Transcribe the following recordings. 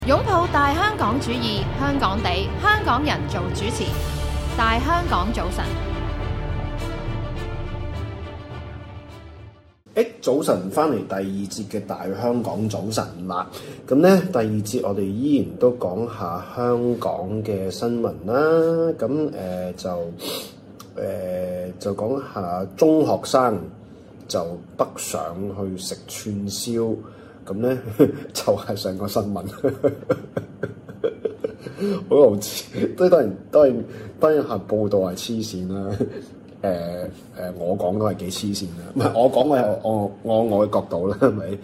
擁抱大香港主義，香港地，香港人做主持。大香港早晨。 早晨翻嚟第二節嘅大香港早晨啦。咁咧第二節我哋依然都講下香港嘅新聞啦。咁就講下中學生就北上去食串燒。咁咧就係上個新聞，好無恥，當然係報道係黐線啦。我講都係幾黐線啦，唔係我講嘅係我嘅角度啦，係咪？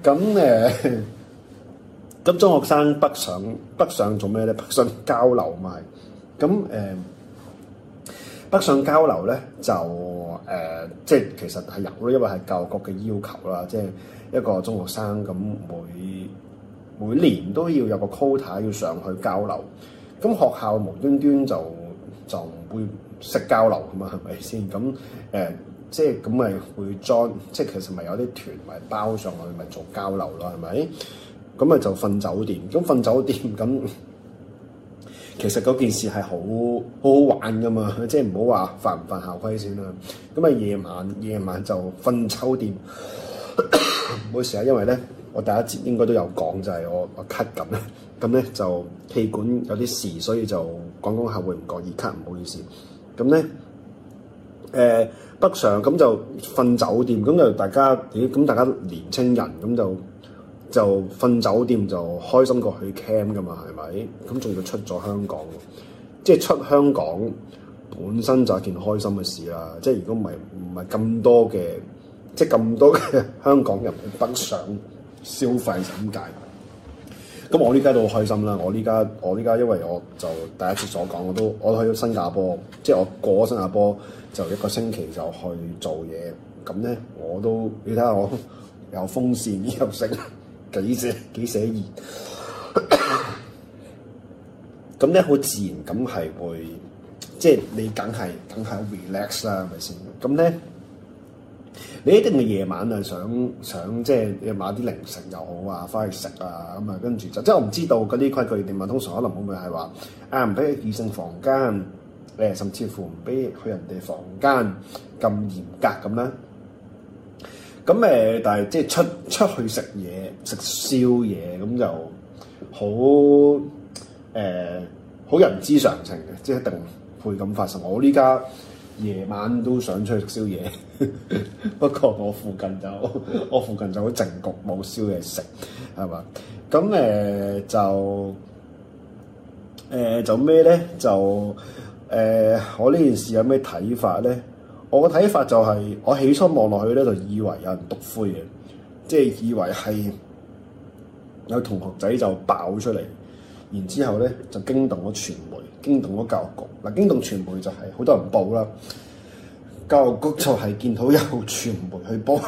咁中學生北上做咩咧？北上交流嘛係。咁北上交流咧就即係其實係有，因為係教育局嘅要求啦，即係一個中學生咁每年都要有個 quota 要上去交流。咁學校無端端就唔會識交流㗎嘛，係咪先？咁即係咁咪會 join， 即係其實咪有啲團咪包上去咪做交流咯，係咪？咁咪就瞓酒店，咁瞓酒店咁。其實嗰件事係好好玩噶嘛，即係唔好話犯唔犯校規先啦。咁啊夜晚就瞓酒店，唔好意思啊，因為咧我第一節應該都有講，就係我咳緊咧，咁咧就氣管有啲事，所以就講下會唔覺意咳，唔好意思。咁咧北上咁就瞓酒店，咁就大家年青人咁就瞓酒店就開心過去 camp 噶嘛，係咪？咁仲要出咗香港，即係出香港本身就係件開心嘅事啦。即係如果唔係咁多嘅，即係咁多嘅香港人去北上消費咁解。咁我呢家都好開心啦！我呢家因為我就第一次所講，我去咗新加坡，即係我過咗新加坡就一個星期就去做嘢。咁咧你睇下我有風扇又食。幾寫意，咁咧好自然咁係會，即係你梗係 relax 啦，係咪先？咁咧你一定係夜晚啊，想即係你買啲零食又好啊，翻去食啊，咁啊跟住即係我唔知道嗰啲規矩點啊，通常可能會唔會係話唔俾異性房間，甚至乎唔俾去人哋房間咁嚴格咁啦。咁但係即係出去食嘢食宵夜咁就好人之常情嘅，即係一定會咁發生。我呢家夜晚都想出去食宵夜，不過我附近就好靜局，冇宵夜食，係嘛？咁就咩咧？我呢件事有咩睇法咧？我嘅睇法就係，我起初望落去咧，就以為有人篤灰嘅，即係以為係有同學仔就爆出嚟，然之後咧就驚動咗傳媒，驚動咗教育局。嗱，驚動傳媒就係好多人報啦，教育局就係見到有傳媒去報，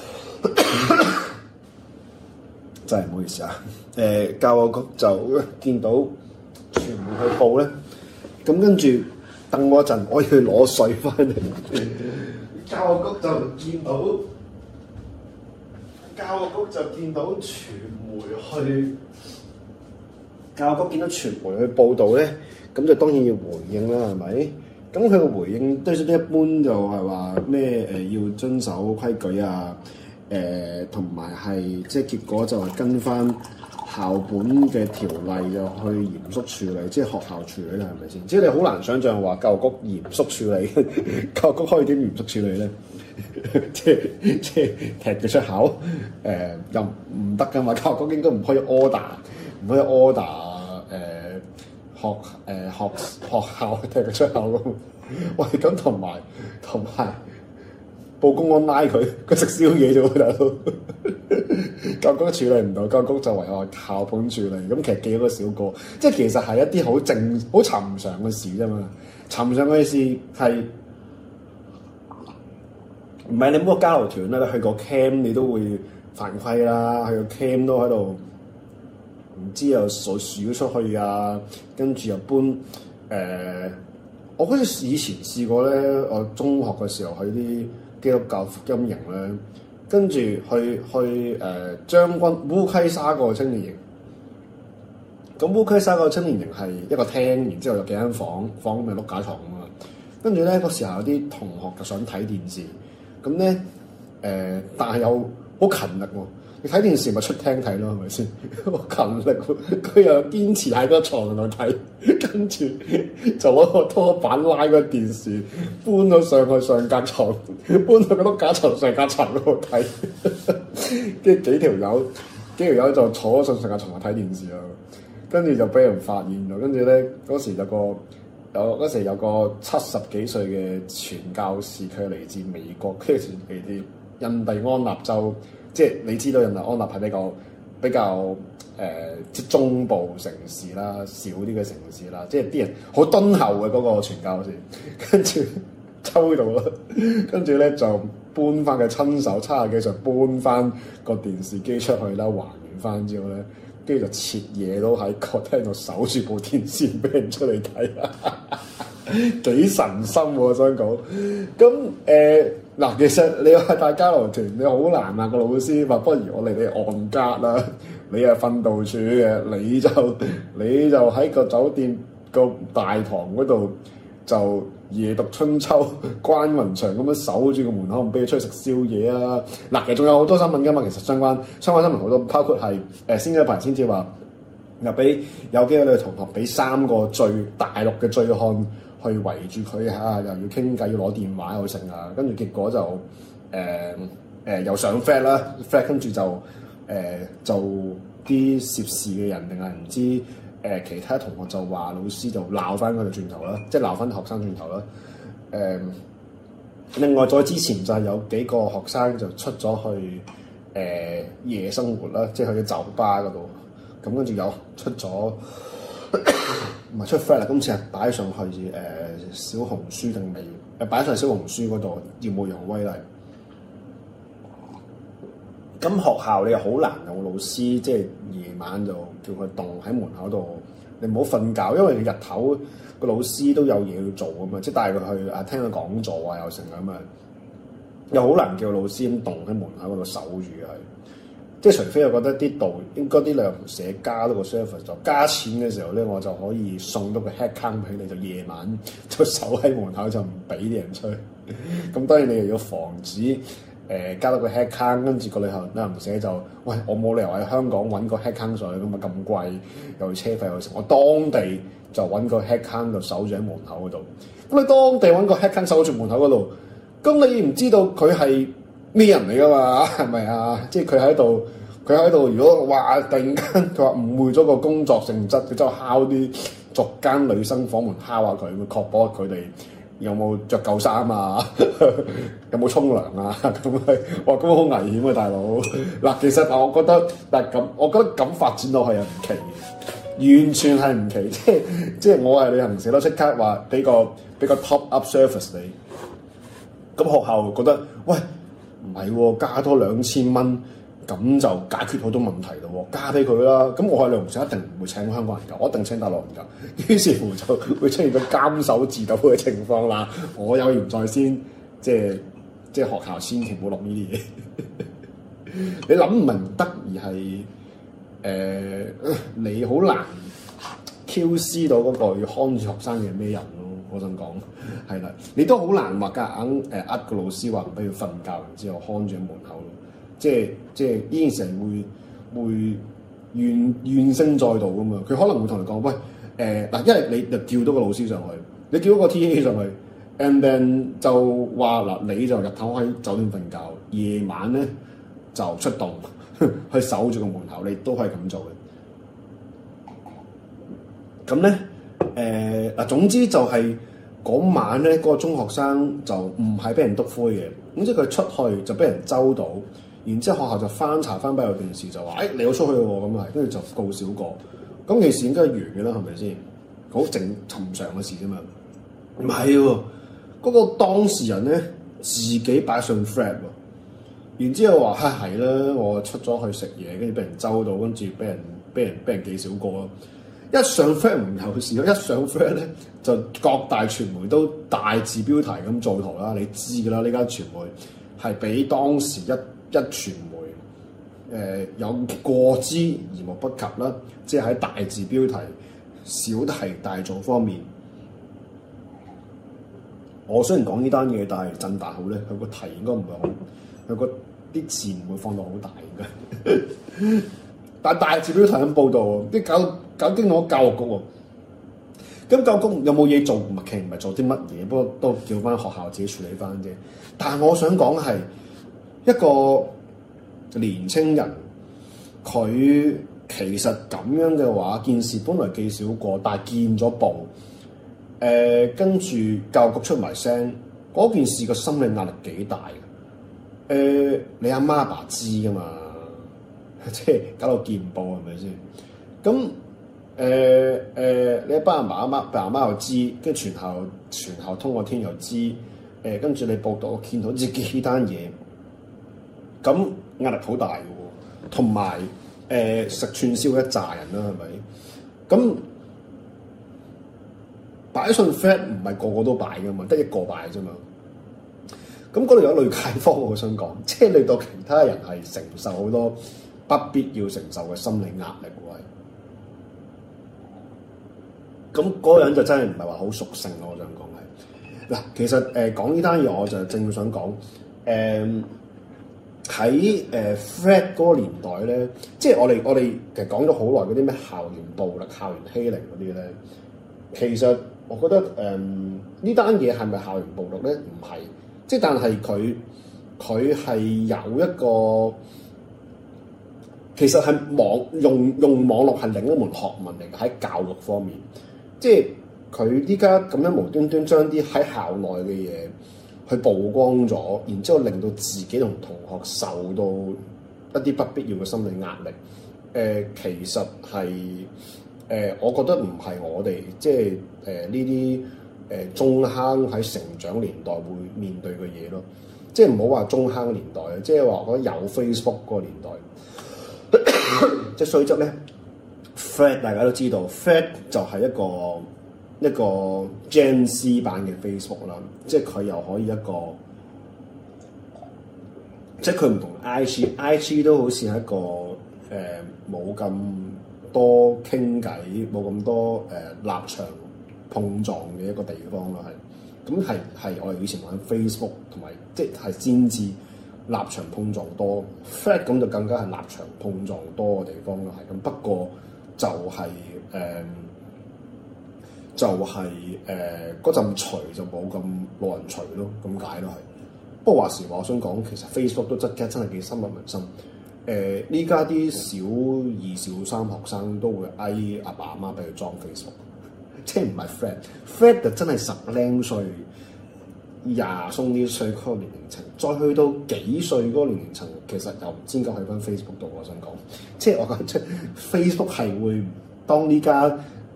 真係唔好意思啊。教育局就見到傳媒去報咧，咁跟住。等我一陣，我要去攞水翻嚟。教育局就見到傳媒去，教育局見到傳媒去報導咧，咁就當然要回應啦，係咪？咁佢嘅回應都一般，就係話咩要遵守規矩啊，同埋係即係結果就係跟翻校本嘅條例就去嚴肅處理，即係學校處理啦，係咪先？即係你好難想像話教育局嚴肅處理，教育局可以點嚴肅處理咧？即係踢佢出口，又唔得噶嘛？教育局應該唔可以 order 學校踢佢出口噶嘛？喂，咁同埋報公安拉佢食宵夜啫喎，大佬。教育局處理唔到，教育局就唯有校本處理。咁其實記咗個小過，即係其實係一啲好尋常嘅事啫嘛。尋常嘅事係唔係你冇個交流團咧？你去個 camp 你都會犯規啦，去個 camp 都喺度唔知又數咗出去啊，跟住又搬我好似以前試過咧，我中學嘅時候去啲基督教福音營咧，跟住去將軍烏溪沙個青年營， 咁烏溪沙個青年營係一個廳，然之後有幾間房咪碌架床啊嘛。跟住咧嗰時候有啲同學就想睇電視，咁咧但係又好勤力喎。你睇電視咪出廳睇咯，係咪先？好勤力喎，佢又堅持喺個床度睇，跟住就攞個拖板拉個電視搬咗上去上格床，搬到個碌架床上格床嗰度睇，跟住幾條友就坐上上格床度睇電視咯。跟住就俾人發現咗，跟住咧嗰時有個70幾歲嘅傳教士，佢係嚟自美國，跟住嚟自印第安納州。即係你知道印第安納係比較即係中部城市啦，少啲嘅城市啦，即係啲人好敦厚嘅嗰個傳教士，跟住抽到啦，跟住咧就搬翻佢親手70幾歲搬翻個電視機出去啦，還原翻之後咧，跟住就徹夜都喺個廳度守住部電視俾人出嚟睇，幾神心喎！我想講咁嗱，其實你話大交流團你好難啊，個老師話不如我嚟你岸格啦，你係訓導處嘅，你就喺個酒店個大堂嗰度就夜讀春秋，關雲長咁樣守住個門口，唔俾佢出去食宵夜啊！嗱，其實仲有好多新聞㗎嘛，其實相關新聞好多，包括係先一排先至話又俾有幾個女同學俾3個大陸嘅醉漢去圍住佢嚇，又要傾偈，要攞電話又成啊，跟住結果就又上 flat 啦 ，flat 跟住就啲涉事嘅人定係唔知其他同學就話老師就鬧翻佢哋轉頭啦，即係鬧翻學生轉頭啦。另外再之前就係有幾個學生就出咗去夜生活啦，即係去啲酒吧嗰度，咁跟住有出咗。唔係出 flat 啦，今次係擺上去小紅書定未？擺上小紅書嗰度耀武揚威啦。咁學校你又好難有老師，即係夜晚就叫佢棟喺門口度，你唔好瞓覺，因為你日頭個老師都有嘢要做啊嘛，即係帶佢去聽佢講座啊，又成咁啊，又好難叫老師咁棟喺門口嗰度守住佢。即係除非我覺得啲道應該啲旅行社加多個 service， 就加錢嘅時候咧，我就可以送到個 head count 俾你，就夜晚就守喺門口就唔俾啲人出去。咁當然你又要防止加多個 head count， 跟住個旅行社就喂，我冇理由喺香港揾個 head count 上去咁啊，咁貴又要車費又成，我當地就揾個 head count 就守住喺門口嗰度。咁你當地揾個 head count 守住門口嗰度，咁你唔知道佢係咩人嚟㗎嘛？係咪啊？即係佢喺度，如果話突然間佢話誤會咗個工作性質，佢就敲啲逐間女生房門敲下佢，會確保佢哋有冇着夠衫啊，有冇沖涼啊？咁係哇，咁好危險啊，大佬！嗱，其實我覺得，我覺得咁發展落去係唔奇嘅，完全係唔奇。即係我係旅行社都即刻話俾個 top up service 你。咁學校覺得喂，唔係喎，加多2000蚊，咁就解決好多問題咯喎，加俾佢啦。咁我係旅行社一定唔會請香港人㗎，我一定請大陸人㗎。於是乎就會出現咗監守自盜嘅情況啦。我有言在先，即係學校千祈唔好落呢啲嘢。你諗唔明得而係你好難 QC 到嗰個要看住學生嘅咩人咯。我想講係啦，你都好難話夾硬個老師話唔俾佢瞓覺，然之後看住喺門口咯。即係呢件事會怨聲載道噶嘛。佢可能會同你講喂嗱，因為你就叫到個老師上去，你叫到個 TA 上去 ，and then 就話嗱，你就日頭喺酒店瞓覺，夜晚咧就出動去守住個門口，你都可以咁做嘅。咁咧嗱，總之就係嗰晚咧，嗰個中學生就唔係俾人篤灰嘅，咁即係佢出去就俾人揪到。然之後學校就翻查翻閉路電視，就話你好出去喎，咁啊，跟住就告小過。咁其實應該係完嘅啦，係咪先？好正尋常嘅事啫嘛。唔係喎，嗰個當事人咧自己擺上 flat 喎。然之後話係啦，我出咗去食嘢，跟住俾人揪到，跟住俾人記小過咯。一上 flat 唔有事，一上 flat 咧就各大傳媒都大字標題咁做圖啦。你知㗎啦，呢間傳媒係俾當時一傳媒有過之而無不及啦，即係喺大字標題、小題大做方面。我雖然講呢單嘢，但係振大好咧，佢個題應該唔會好，佢個啲字唔會放到好大嘅。但係大字標題咁報導，啲搞驚到教育局喎。咁教育局有冇嘢做？其實唔係做啲乜嘢，不過都叫翻學校自己處理翻啫。但係我想講係一個年青人，佢其實咁樣嘅話，件事本來記少過，但係見咗報。跟住教育局出埋聲，嗰件事個心理壓力幾大嘅。你阿媽阿爸知噶嘛？即係搞到見報係咪先？咁你阿爸阿媽又知，跟住全校通過天又知。跟住你報道，我見到自己呢單嘢，咁壓力好大嘅喎。同埋食串燒一紮人啦，係咪？咁擺信 Fred 唔係個個都擺噶嘛，得一個擺啫嘛。咁嗰度有類街坊，我想講，即係令到其他人係承受好多不必要承受嘅心理壓力喎。咁嗰個人就真係唔係話好屬性咯，我想講係嗱。其實講呢單嘢，我就正想講喺Fred 嗰個年代咧，即係我哋其實講咗好耐嗰啲咩校園暴力、校園欺凌嗰啲咧，其實。我覺得呢單嘢係咪校園暴力咧？唔係，即係但係佢係有一個，其實係用網絡係另一門學問嚟嘅，喺教育方面，即係佢依家咁樣無端端將啲喺校內嘅嘢去曝光咗，然之後令到自己同同學受到一啲不必要嘅心理壓力。其實係。我覺得唔係我哋即係呢啲中坑喺成長年代會面對嘅嘢咯，即係唔好話中坑年代啊，即係話嗰有 Facebook 嗰個年代，即係雖則咧 ，Fred 大家都知道 ，Fred 就係一個 Gen Z 版嘅 Facebook 啦，即係佢又可以一個，即係佢唔同 IG 都好似係一個冇咁多傾偈，冇咁多立場碰撞嘅一個地方咯，係咁係我哋以前玩 Facebook 同埋即係先至立場碰撞多 ，Fred 咁就更加係立場碰撞多嘅地方咯，係咁。不過就係嗰陣除就冇咁老人除咯，咁解咯係。不過話時話，我想講其實 Facebook 都真係幾深入民心。呢家啲小二、小三學生都會嗌阿爸阿媽俾佢裝 Facebook， 即係唔係 Fred 就真係十零歲、廿鬆啲歲嗰個年齡層，再去到幾歲嗰個年齡層，其實又唔知點解去翻 Facebook 度。我想講，即係我覺得即係 Facebook 係會當呢家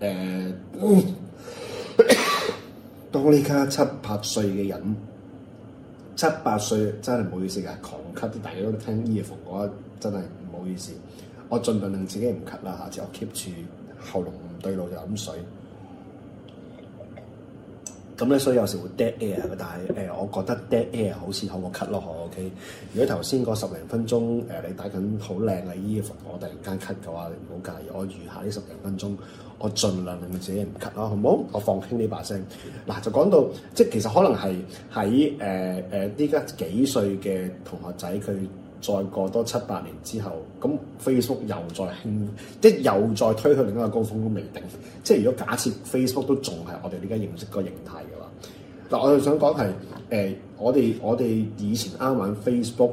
當呢家7、8歲嘅人，7、8歲真係唔好意思㗎，狂咳啲，大家都聽 earphone 嘅話。真係唔好意思，我盡量令自己唔咳啦，下次我 keep 住喉嚨唔對路就飲水。咁咧，所以有時會 dead air 嘅，但係我覺得 dead air 好似好過咳咯，OK。如果頭先嗰10零分鐘你戴緊好靚嘅衣服，我突然間咳嘅話，你唔好介意。我餘下呢10零分鐘，我盡量令自己唔咳咯，好唔好？我放輕呢把聲。嗱，就講到即係其實可能係喺呢家幾歲嘅同學仔佢。再過多7、8年之後，咁 Facebook 又再興，即係又再推去另一個高峰都未定。即係如果假設 Facebook 都仲係我哋而家認識個形態嘅話，嗱，我哋想講係我哋以前啱玩 Facebook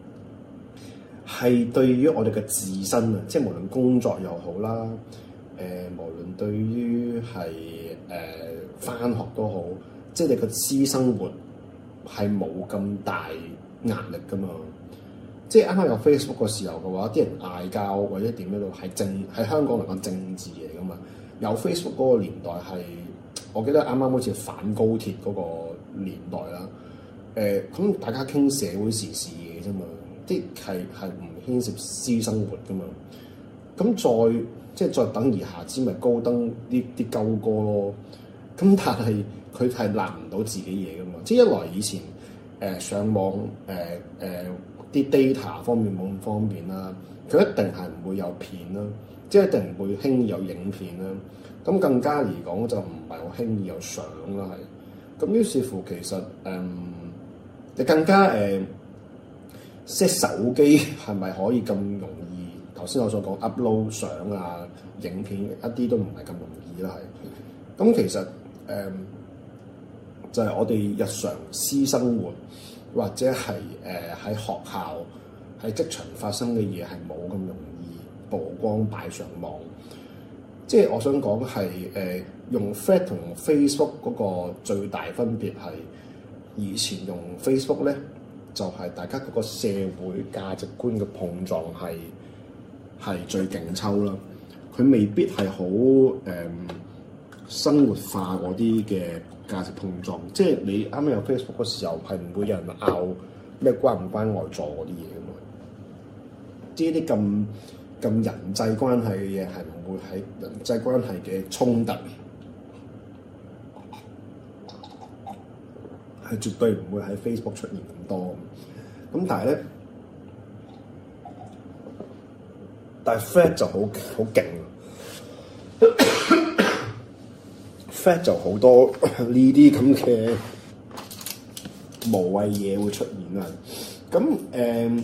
係對於我哋嘅自身啊，即係無論工作又好啦，無論對於係返學都好，即係你個私生活係冇咁大壓力㗎嘛。即係啱啱有 Facebook 嘅時候嘅話，啲人嗌交或者點樣都喺香港嚟講政治嚟噶嘛。有 Facebook 嗰個年代係，我記得啱啱好似反高鐵嗰個年代啦。咁大家傾社會時事嘢啫嘛，即係唔牽涉私生活噶嘛。咁再等而下之咪高登啲鳩歌咯。咁但係佢係立唔到自己嘢噶嘛。即係一來以前上網啲 data 方面冇咁方便啦，佢一定係唔會有片啦，即係一定唔會輕易有影片啦。咁更加嚟講就唔係好輕易有相啦，係。咁於是乎其實你更加即係手機係咪可以咁容易？頭先我所講 upload 相啊、影片一啲都唔係咁容易啦，係。咁其實就係我哋日常私生活或者係喺學校、喺職場發生嘅嘢係冇咁容易曝光擺上網。即係我想講係用 Thread 同 Facebook 嗰個最大分別係，以前用 Facebook 咧就係大家嗰個社會價值觀嘅碰撞係最勁抽啦。佢未必係好生活化嗰啲嘅價值碰撞。即係你啱啱有 Facebook 嗰時候係唔會有人拗咩關唔關愛座嗰啲嘢㗎嘛。即係啲咁人際關係嘅嘢係唔會喺人際關係嘅衝突係絕對唔會喺 Facebook 出現咁多。咁但係 Thread 就好勁，Thread 就好多呢啲咁嘅無謂嘢會出現啊。咁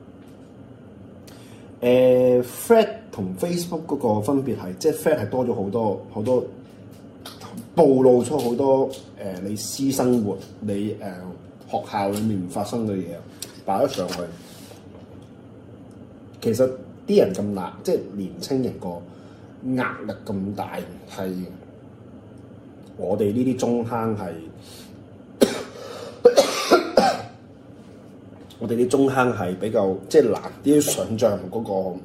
Thread 同 Facebook 嗰個分別係，即係 Thread 係多咗好多暴露出好多你私生活、你學校裡面發生嘅嘢擺咗上去。其實啲人咁辣，即係年青人個壓力咁大，係我哋呢啲中坑係我哋啲中坑係比較即係難啲想像嗰個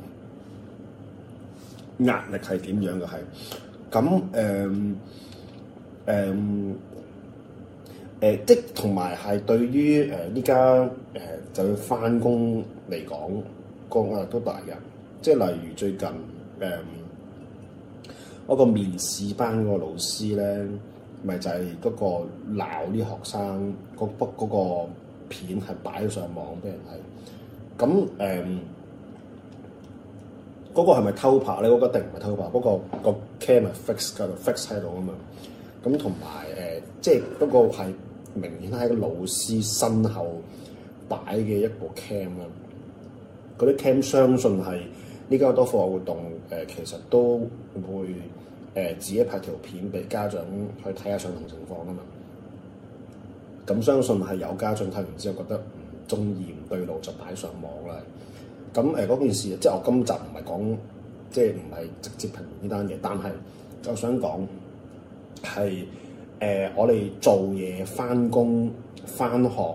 壓力係點樣嘅係。咁即同埋係對於依家就要返工嚟講，個壓力都大嘅。即係例如最近嗰個面試班嗰個老師咧，咪就係嗰個鬧啲學生嗰個片係擺咗上網俾人睇。咁嗰個係咪偷拍咧？嗰個一定唔係偷拍，嗰個 cam 係 fix 喺度啊嘛。咁同埋即係嗰個係明顯喺個老師身後擺嘅一部 cam 啦。嗰啲 cam 相信係呢家好多課外活動其實都會自己拍條片俾家長去睇下相同情況啊嘛。咁相信係有家長睇完之後覺得唔中意唔對路就擺上網啦。咁嗰件事即係我今集唔係講，即係唔係直接評論呢單嘢，但係我想講係我哋做嘢、返工、返學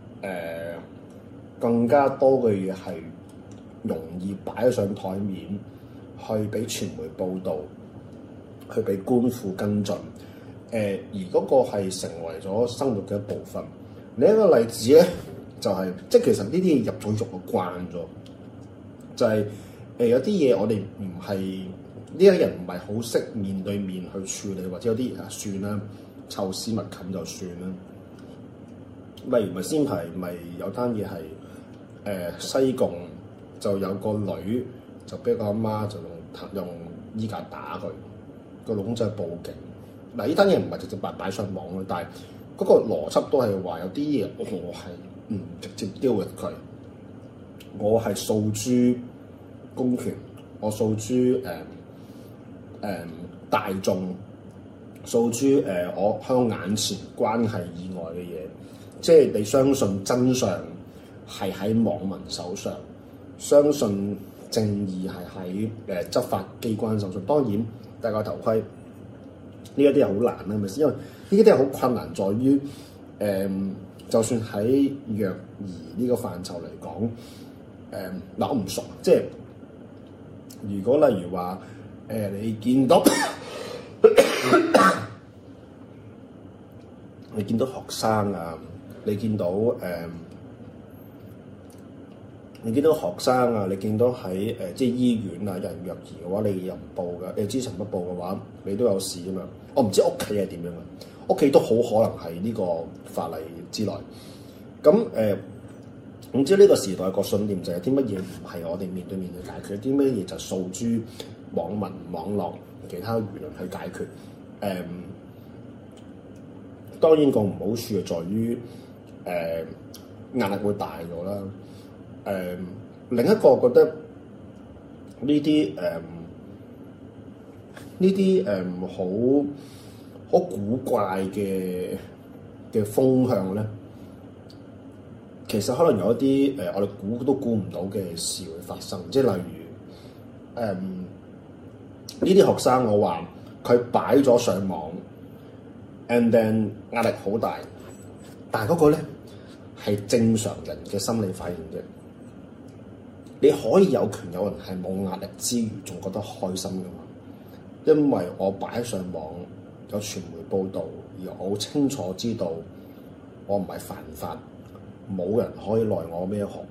更加多嘅嘢係容易擺上台面，去俾傳媒報導，去俾官府跟進。而嗰個係成為咗生活嘅一部分。另一個例子咧，就係即係其實呢啲嘢入咗肉就慣咗，就係有啲嘢我哋唔係呢一人唔係好識面對面去處理，或者有啲算啦，臭絲密冚就算啦。例如咪先排咪有單嘢係西貢就有個女就俾個阿媽就用衣架打佢，個老公就報警。嗱，呢單嘢唔係直接擺上網嘅，但係嗰個邏輯都係話有啲嘢我係唔直接 deal with佢，我係訴諸公權，我訴諸大眾，訴諸我喺眼前關係以外嘅嘢，即係你相信真相係喺網民手上，相信正義係喺執法機關手上。當然戴個頭盔。呢一啲係好難啦，係咪先？因為呢啲係好困難，在於就算喺虐兒呢個範疇嚟講，嗱我唔熟，即係如果例如話你見到你見到學生啊，你見到你見到學生啊，你見到喺即係醫院啊有人虐兒嘅話，你又唔報嘅，你知情不報嘅話，你都有事啊嘛。我唔知屋企係點樣啊，屋企都好可能係呢個法例之內。咁總之呢個時代個信念就係啲乜嘢唔係我哋面對面去解決，啲乜嘢就訴諸網民、網絡其他輿論去解決。當然個唔好處係在於壓力會大咗啦。另一個我覺得呢啲好古怪嘅風向咧，其實可能有一啲我哋估都估唔到嘅事會發生，即係例如呢啲學生，我話佢擺咗上網 ，and then 壓力好大，但係嗰個咧係正常人嘅心理反應嘅。你可以有權有人係冇壓力之餘，仲覺得開心㗎嘛？因為我擺上網有傳媒報導，而我好清楚知道我唔係犯法，冇人可以奈我咩何。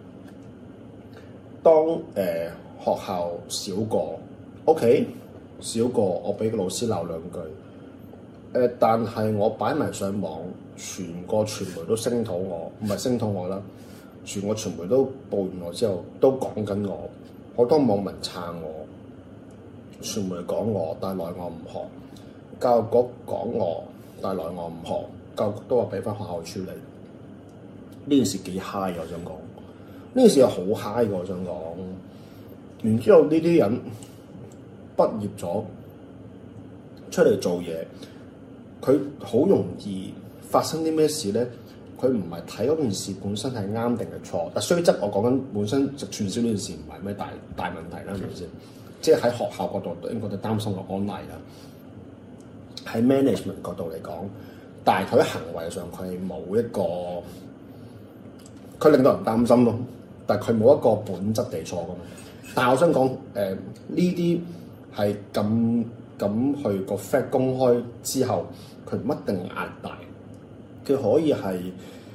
當學校少過 OK 少過，我俾個老師鬧兩句。但係我擺埋上網，全個傳媒都聲討我，唔係聲討我啦。全個傳媒都報完我之後，都講緊我，好多網民撐我，傳媒講我，但係奈我唔何；教育局講我，但係奈我唔何。教育局都話俾翻學校處理。呢件事幾 high 我想講，呢件事係好 high 嘅我想講。然之後呢啲人畢業咗出嚟做嘢，佢好容易發生啲咩事咧？佢唔係睇嗰件事本身係啱定係錯，但雖則我講緊本身就傳銷呢件事唔係咩大問題啦，係咪先？即係喺學校角度應該都擔心個安危啦。喺 management 角度嚟講，但係佢喺行為上佢係冇一個，佢令到人擔心咯。但係佢冇一個本質地錯噶嘛。但係我想講呢啲係咁去個 fact 公開之後，佢唔一定壓大。佢可以係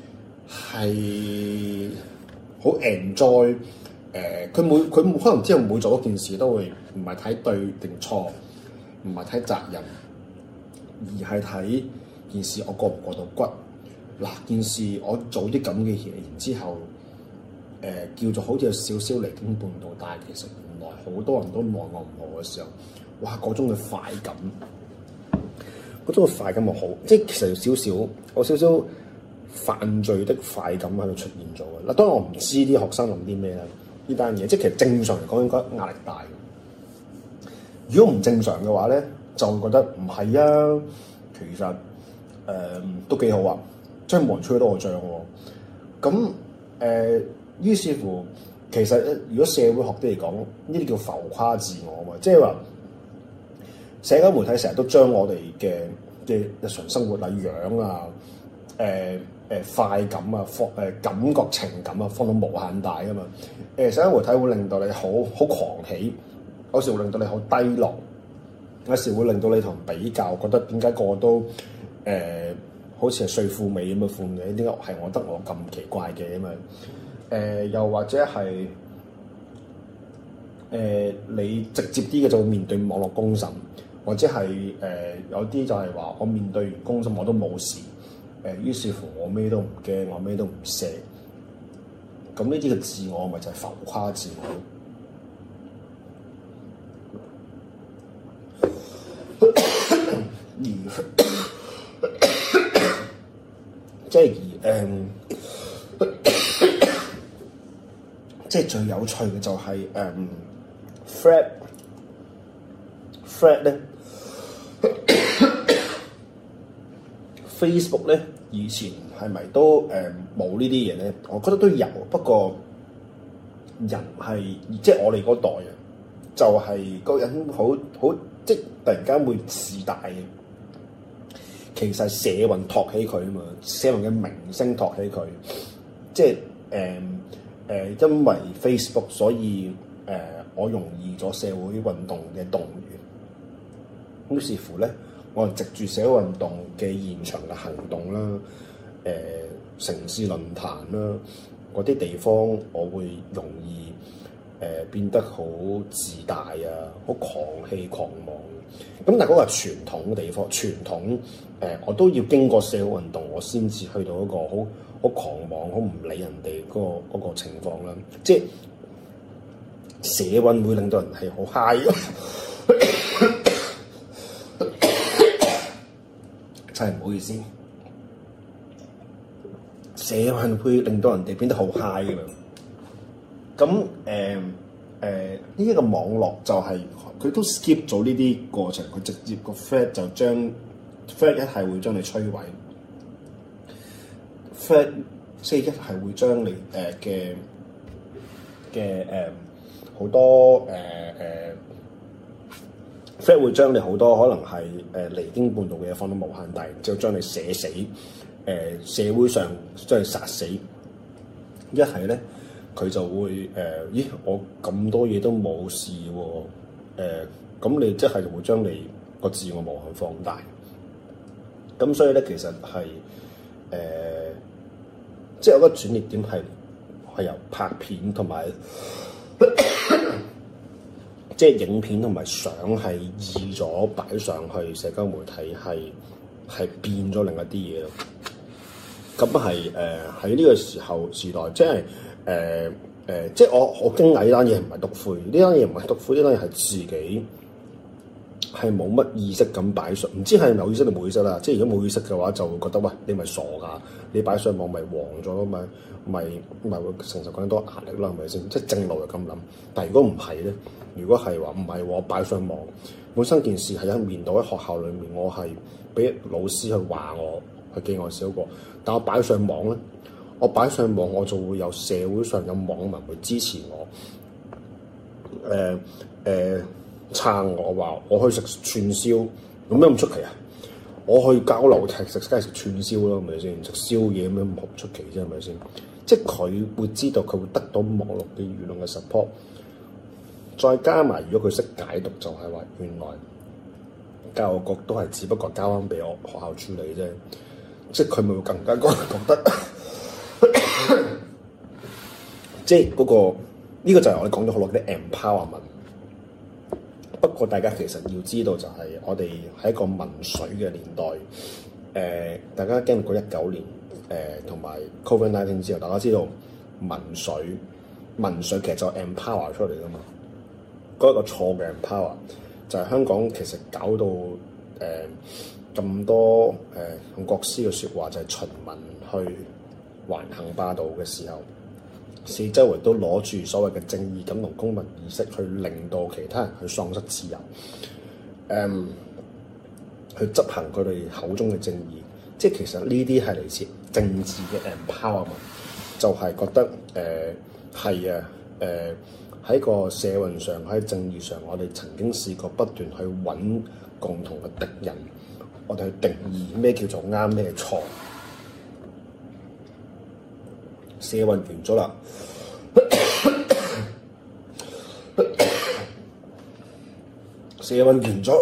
好 enjoy，佢可能之後每做一件事都會唔係睇對定錯，唔係睇責任，而係睇件事我過唔過到骨。嗱，件事我做啲咁嘅嘢，然之後叫做好似有少少離經叛道，但係其實原來好多人都奈我唔何嘅時候，哇！嗰種嘅快感。嗰種快感咪好，即係其實有少少犯罪的快感喺度出現咗嘅。嗱，當然我唔知啲學生諗啲咩啦，呢單嘢即係其實正常嚟講應該壓力大。如果唔正常嘅話咧，就會覺得唔係啊，其實都幾好啊，真係冇人吹到我脹喎。咁於是乎，其實如果社會學啲嚟講，呢啲叫浮誇自我嘛，即係話。社交媒體成日都將我哋嘅日常生活，例如樣啊、快感啊、感覺情感啊，放到無限大噶嘛。社交媒體會令到你好狂喜，有時會令到你好低落，有時會令到你同人比較，覺得點解個個都好似係睡褲尾咁嘅款嘅？點解係我得我咁奇怪嘅咁樣？又或者係你直接啲嘅就會面對網絡公審。或者係有啲就係話我面對完公審我都冇事，於是乎我咩都唔驚，我咩都唔sợ。咁呢啲嘅自我咪就係浮誇自我。即係最有趣嘅就係Fred 咧。Facebook 咧，以前係咪都冇呢啲嘢咧？我覺得都有，不過人係即係我哋嗰代人，就係個人好即係突然間會自大嘅。其實社運托起佢啊嘛，社運嘅明星托起佢，即係因為 Facebook，所以我容易咗社會運動嘅動員。於是乎咧。我藉住社會運動嘅現場嘅行動啦，城市論壇啦，嗰啲地方我會容易變得好自大啊，好狂氣狂妄。咁但係嗰個係傳統嘅地方，傳統我都要經過社會運動，我先至去到一個好狂妄、好唔理人哋嗰個情況啦。即係社運會令到人係好 high， 真係唔好意思。社運會令到人哋變得好 high 㗎啦。咁呢一個網絡就係、佢都 skip 咗呢啲過程，佢直接個 thread 就將 thread 一係會將你摧毀 thread 即係一係會將你嘅好多thread 會將你好多可能係離經叛道嘅嘢放到無限大，然之後將你寫死，社會上將你殺死。一係咧佢就會咦我咁多嘢都冇事喎，咁你即係會將你個自我無限放大。咁所以咧其實係即係我覺得轉捩點係由拍片同埋即係影片同埋相係移咗擺上去社交媒體，係變咗另一啲嘢咯。咁係喺呢個時代，即係即係我驚訝呢單嘢唔係篤灰，呢單嘢唔係篤灰，呢單嘢係自己係冇乜意識咁擺上，唔知係有意識定冇意識啦。即係如果冇意識嘅話，就會覺得喂你咪傻㗎，你擺上網咪黃咗咯，咪會承受更多壓力啦，係咪先？即係正路就咁諗。但係如果唔係咧，如果係話唔係我擺上網，本身件事係一面倒喺學校裡面，我係俾老師去話我，去記我小過。但我擺上網咧，我就會有社會上有網民去支持我，撐我話我去食串燒，有咩咁出奇啊？我去交流梗係食串燒啦，係咪先？食宵夜咁樣唔出奇啫，係咪先？即係佢會知道佢會得到網絡嘅輿論嘅 support， 再加埋如果佢識解讀，就係話原來教育局都係只不過交翻俾我學校處理啫。即係佢咪會更加覺得，即係嗰個呢個就係我哋講咗好耐啲 empowerment。不過大家其實要知道就係我哋喺一個民粹嘅年代，大家經歷過19年同埋 COVID-19 之後，大家知道民粹其實就 empower 出嚟㗎嘛。嗰一個錯嘅 empower 就係香港其實搞到咁多用國師嘅説話就係循民去橫行霸道嘅時候，四周圍都攞住所謂嘅正義感同公民意識，去令到其他人去喪失自由，去執行佢哋口中嘅正義。即係其實呢啲係嚟自政治嘅 empowerment，就係覺得喺個社運上喺正義上，我哋曾經試過不斷去揾共同嘅敵人。我哋去定義咩叫做啱，咩係錯。社運完咗啦，社運完咗，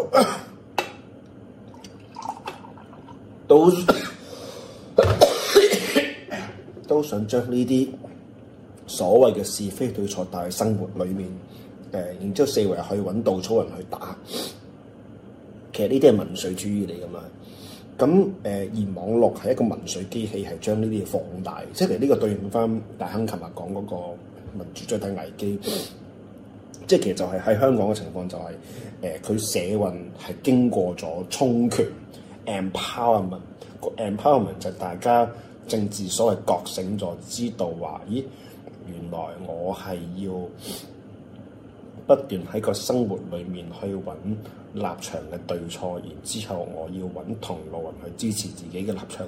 都想將呢啲所謂嘅是非對錯帶喺生活裏面，然之後四圍去揾稻草人去打。其實呢啲係民粹主義嚟㗎嘛，咁而網絡係一個民粹機器，係將呢啲嘢放大，即係呢個對應翻大亨琴日講嗰個民主最大危機，即係其實就係喺香港嘅情況就係佢社運係經過咗充權 empowerment， 個 empowerment 就係大家政治所謂覺醒咗，知道話咦原來我係要不斷喺個生活裏面去揾立場嘅對錯，然之後我要揾同路人去支持自己嘅立場。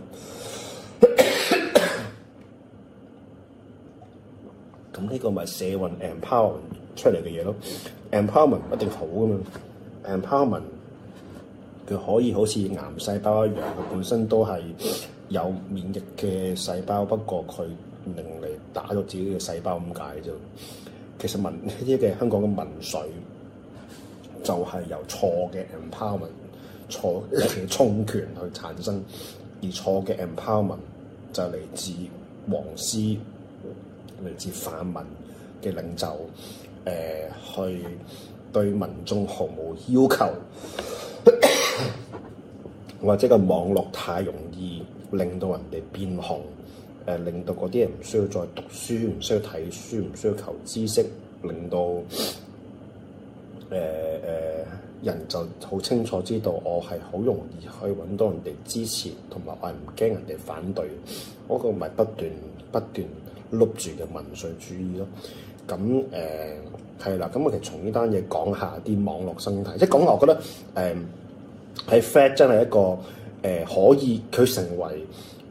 咁呢個咪社運 empowerment 出嚟嘅嘢咯。empowerment 唔一定好噶嘛。empowerment 佢可以好似癌細胞一樣，佢本身都係有免疫嘅細胞，不過佢令嚟打到自己嘅細胞咁解啫。其實呢啲嘅香港嘅民粹就係由錯嘅 empowerment、錯嘅充權去產生，而錯嘅 empowerment 就嚟自黃絲、嚟自泛民嘅領袖，去對民眾毫無要求，或者個網絡太容易令到人哋變紅， 令到嗰啲人唔需要再讀書，唔需要睇書，唔需要求知識，令到人就好清楚知道我係好容易去揾到人哋支持，同埋我係唔驚人哋反對，嗰個咪不斷碌住嘅民粹主義咯。咁係啦，咁我其實從呢單嘢講下啲網絡生態，即係講下我覺得喺 Threads 真係一個可以佢成為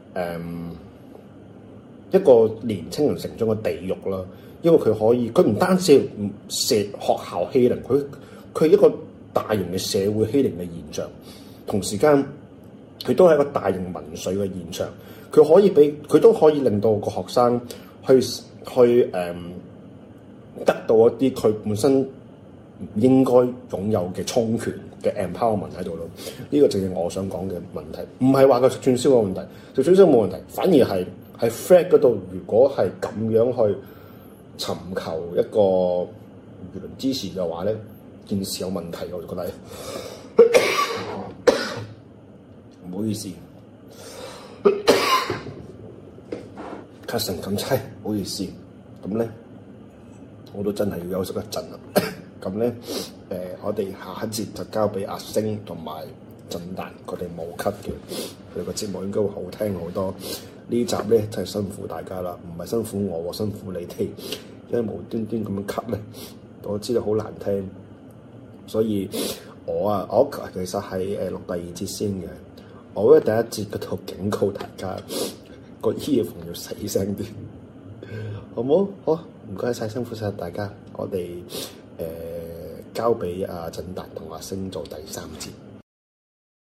一個年青人成長嘅地獄啦，因為佢唔單止係學校欺凌，佢係一個大型嘅社會欺凌嘅現象，同時間佢都係一個大型民粹嘅現象。佢都可以令到個學生去得到一啲佢本身唔應該擁有嘅充權嘅 empowerment 喺度咯。呢個正係我想講嘅問題，唔係話佢食串燒嘅問題，食串燒冇問題，反而係喺 Threads 嗰度，如果係咁樣去尋求一個輿論支持嘅話咧，件事有問題，我就覺得唔好意思，咳成咁滯，唔好意思。咁咧，我都真係要休息一陣啦。咁咧，我哋下一節就交俾阿星同埋震旦，佢哋冇咳嘅，佢哋個節目應該會好聽好多。呢集咧真係辛苦大家啦，唔係辛苦我，辛苦你哋，因為無端端咁樣咳咧，我知道好難聽。所以我其實係錄第二節先嘅，我喺第一節嗰度警告大家個 earphone 要細聲啲，好唔好？好，唔該晒，辛苦晒大家，我哋交俾阿震旦同阿星做第三節。